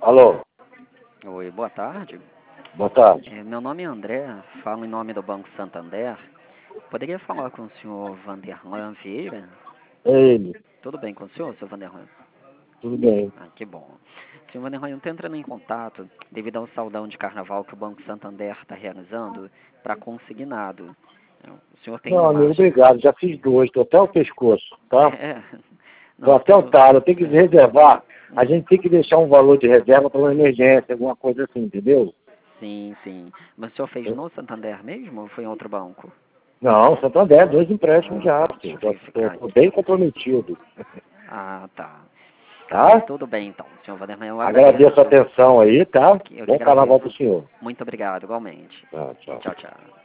Alô, Oi, boa tarde. boa tarde. Meu nome é André, falo em nome do Banco Santander. Poderia falar com o senhor Vanderlan Vieira? É ele, Tudo bem com o senhor, seu Vanderlan? tudo bem. Ah, que bom. Senhor Vanderlan, eu estou entrando em contato devido ao saldão de carnaval que o Banco Santander está realizando para consignado. O senhor tem Não, uma amigo, margem... obrigado. Já fiz dois, tô até o pescoço, tá? É, Tô não, até o tudo... talo, tem que reservar. A Hum, gente tem que deixar um valor de reserva para uma emergência, alguma coisa assim, entendeu? sim, sim. Mas o senhor fez no Santander mesmo ou foi em outro banco? Não, Santander, dois empréstimos Ah, já, tá. Deixa filho. eu Tô, verificar tô aqui. bem comprometido, Ah, tá. Não, tá? tudo bem então, senhor Vanderlei, eu Agradeço a agradeço. atenção aí, tá? Eu que Bom carnaval agradeço. pro senhor. Muito obrigado, igualmente. Tá, tchau. Tchau, tchau.